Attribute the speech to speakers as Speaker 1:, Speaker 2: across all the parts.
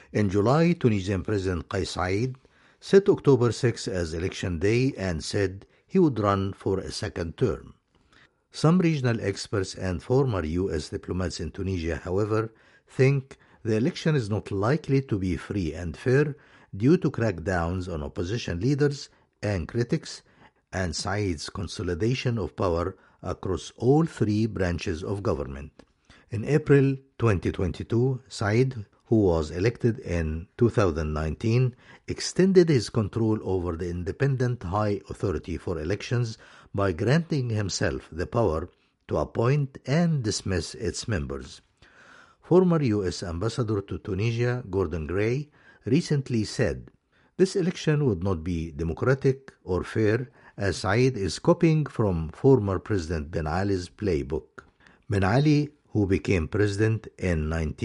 Speaker 1: In July, Tunisian President Kais Saied set October 6 as election day and said he would run for a second term. Some regional experts and former U.S. diplomats in Tunisia, however, think the election is not likely to be free and fair due to crackdowns on opposition leaders and critics and Said's consolidation of power across all three branches of government. In April 2022, Said, who was elected in 2019, extended his control over the Independent High Authority for Elections by granting himself the power to appoint and dismiss its members. Former U.S. Ambassador to Tunisia, Gordon Gray, recently said, "This election would not be democratic or fair as Said is copying from former President Ben Ali's playbook." Ben Ali, who became president in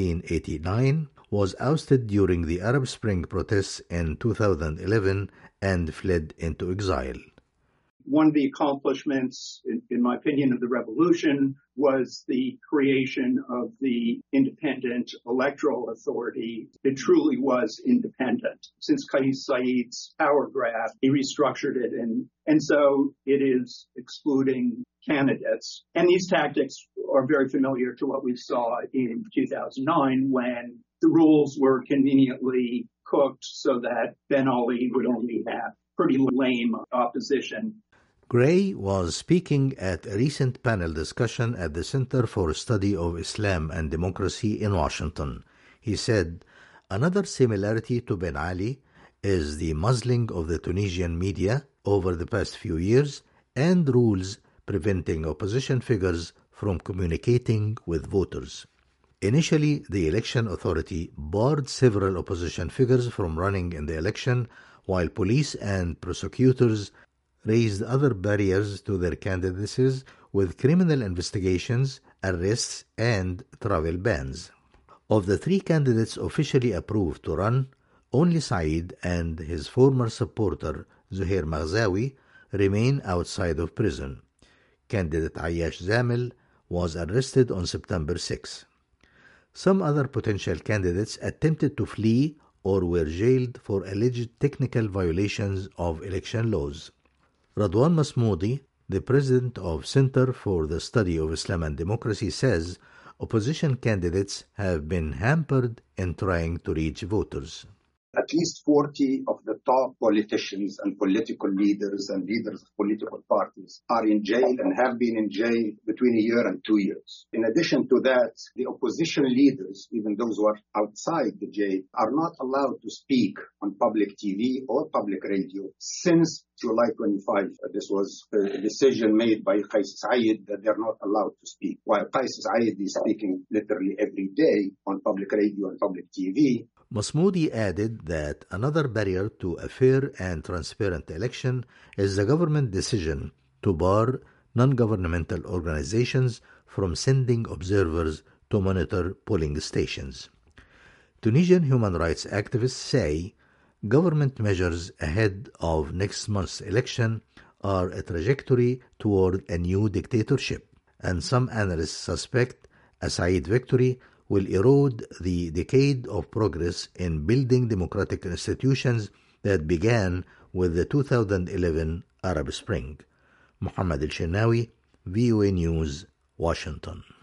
Speaker 1: 1989, was ousted during the Arab Spring protests in 2011 and fled into exile.
Speaker 2: One of the accomplishments, in my opinion, of the revolution was the creation of the Independent Electoral Authority. It truly was independent. Since Kais Saied's power grab, he restructured it, and so it is excluding candidates. And these tactics are very familiar to what we saw in 2009 when the rules were conveniently cooked so that Ben Ali would only have pretty lame opposition.
Speaker 1: Gray was speaking at a recent panel discussion at the Center for Study of Islam and Democracy in Washington. He said, "Another similarity to Ben Ali is the muzzling of the Tunisian media over the past few years and rules preventing opposition figures from communicating with voters." Initially, the election authority barred several opposition figures from running in the election, while police and prosecutors raised other barriers to their candidacies with criminal investigations, arrests, and travel bans. Of the three candidates officially approved to run, only Said and his former supporter Zuhair Maghzawi remain outside of prison. Candidate Ayyash Zamil was arrested on September 6. Some other potential candidates attempted to flee or were jailed for alleged technical violations of election laws. Radwan Masmoudi, the president of Center for the Study of Islam and Democracy, says opposition candidates have been hampered in trying to reach voters.
Speaker 3: At least 40 of the top politicians and political leaders and leaders of political parties are in jail and have been in jail between a year and 2 years. In addition to that, the opposition leaders, even those who are outside the jail, are not allowed to speak on public TV or public radio since July 25. This was a decision made by Kais Saied that they're not allowed to speak. While Kais Saied is speaking literally every day on public radio and public TV.
Speaker 1: Masmoudi added that another barrier to a fair and transparent election is the government decision to bar non-governmental organizations from sending observers to monitor polling stations. Tunisian human rights activists say government measures ahead of next month's election are a trajectory toward a new dictatorship, and some analysts suspect a Said victory will erode the decade of progress in building democratic institutions that began with the 2011 Arab Spring. Muhammad El-Shenawi, VOA News, Washington.